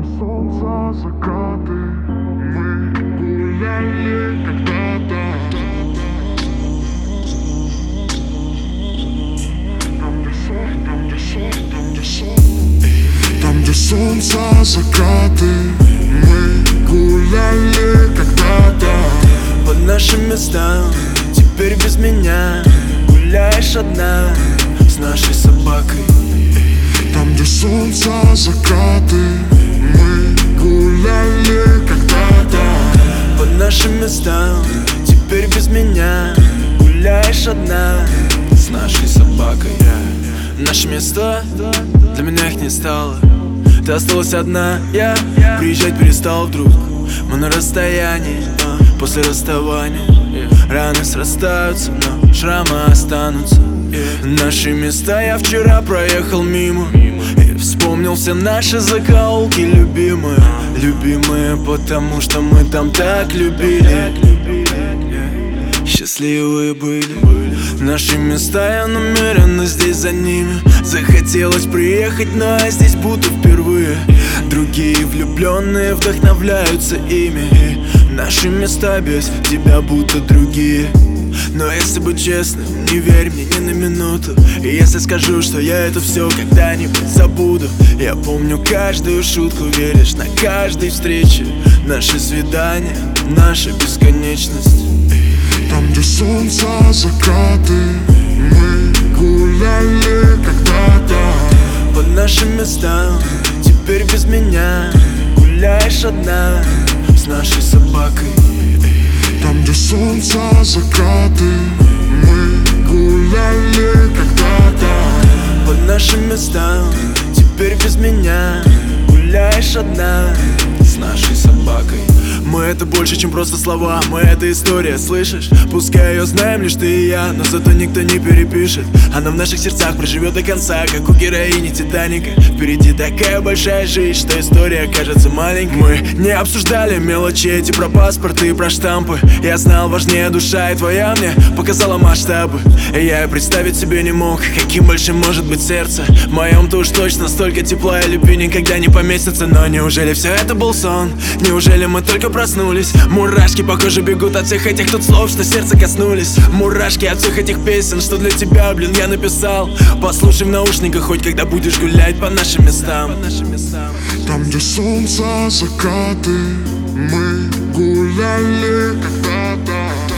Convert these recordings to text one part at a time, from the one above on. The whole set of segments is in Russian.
солнца закаты, мы гуляли когда-то. Там, где солнца закаты, мы гуляли когда-то. По нашим местам, теперь без меня гуляешь одна с нашей собакой. Там, где солнца закаты, мы гуляли когда-то. По нашим местам, теперь без меня гуляешь одна с нашей собакой. Наши места, для меня их не стало. Ты осталась одна, я приезжать перестал вдруг. Мы на расстоянии, после расставания. Раны срастаются, но шрамы останутся. Наши места, я вчера проехал мимо и вспомнил все наши закоулки любимые. Любимые, потому что мы там так любили. Счастливые были наши места, я намеренно здесь за ними. Захотелось приехать, но я здесь буду впервые. Другие влюбленные вдохновляются ими, и наши места без тебя будто другие. Но если быть честным, не верь мне ни на минуту. И если скажу, что я это все когда-нибудь забуду, я помню каждую шутку, веришь на каждой встрече. Наши свидания, наша бесконечность. Там, где солнца закаты, мы гуляли когда-то. По нашим местам, теперь без меня гуляешь одна с нашей собакой. Там, где солнца закаты, мы гуляли когда-то. По нашим местам, теперь без меня гуляешь одна с нашей собакой. Мы это больше, чем просто слова, мы это история, слышишь? Пускай ее знаем лишь ты и я, но зато никто не перепишет. Она в наших сердцах проживет до конца, как у героини Титаника. Впереди такая большая жизнь, что история кажется маленькой. Мы не обсуждали мелочи эти про паспорты и про штампы. Я знал, важнее душа, и твоя мне показала масштабы. И я представить себе не мог, каким большим может быть сердце. В моем-то уж точно столько тепла и любви никогда не поместится. Но неужели все это был сон? Неужели мы только проснулись? Мурашки по коже бегут от всех этих тут слов, что сердце коснулись. Мурашки от всех этих песен, что для тебя, блин, я написал. Послушай в наушниках хоть, когда будешь гулять по нашим местам. Там, где солнца закаты, мы гуляли когда-то.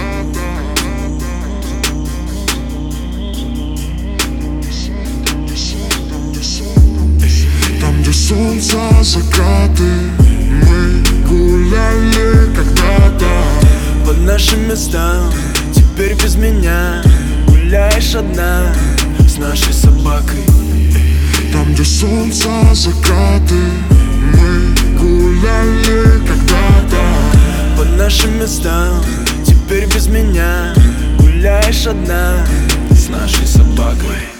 Там, где солнца закаты, мы гуляли когда-то. По нашим местам, теперь без меня гуляешь одна с нашей собакой. Там, где солнца закаты, мы гуляли когда-то. По нашим местам, теперь без меня гуляешь одна с нашей собакой.